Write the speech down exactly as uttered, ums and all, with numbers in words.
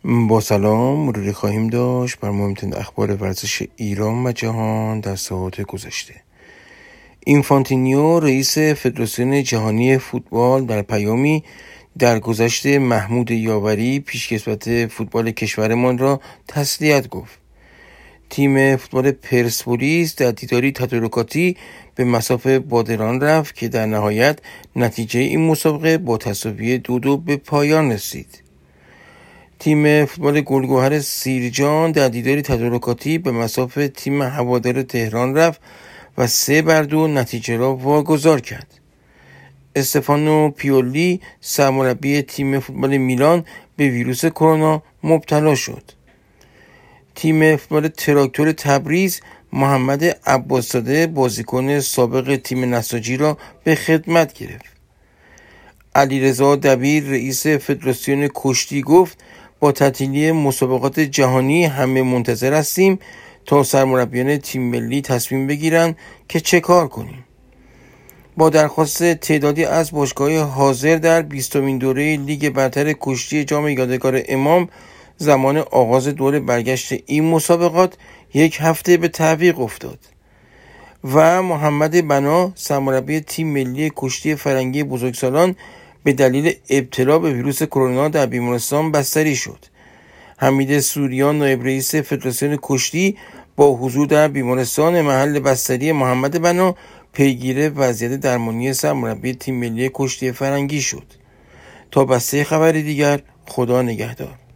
با سلام مروری خواهیم داشت بر مهمترین اخبار ورزش ایران و جهان در ساعات گذشته. اینفانتینیو رئیس فدراسیون جهانی فوتبال در پیامی در گذشت محمود یاوری پیشکسوت فوتبال کشورمان را تسلیت گفت. تیم فوتبال پرسپولیس در دیداری تدارکاتی به مصاف بادران رفت که در نهایت نتیجه این مسابقه با تساوی دو دو به پایان رسید. تیم فوتبال گلگهر سیرجان در دیداری تدارکاتی به مصاف تیم هوادار تهران رفت و سه بر دو نتیجه را واگذار کرد. استفانو پیولی سرمربی تیم فوتبال میلان به ویروس کرونا مبتلا شد. تیم فوتبال تراکتور تبریز محمد عباس‌زاده بازیکن سابق تیم نساجی را به خدمت گرفت. علیرضا دبیر رئیس فدراسیون کشتی گفت با تعطیلی مسابقات جهانی همه منتظر هستیم تا سرمربیان تیم ملی تصمیم بگیرند که چه کار کنیم. با درخواست تعدادی از باشگاه‌های حاضر در بیستمین دوره لیگ برتر کشتی جام یادگار امام زمان آغاز دور برگشت این مسابقات یک هفته به تعویق افتاد و محمد بنا سرمربی تیم ملی کشتی فرنگی بزرگسالان به دلیل ابتلا به ویروس کرونا در بیمارستان بستری شد. حمید سوریان نایب رئیس فدراسیون کشتی با حضور در بیمارستان محل بستری محمد بنا پیگیر وضعیت درمانی سرمربی تیم ملی کشتی فرنگی شد. تا بسته خبری دیگر، خدا نگهدار.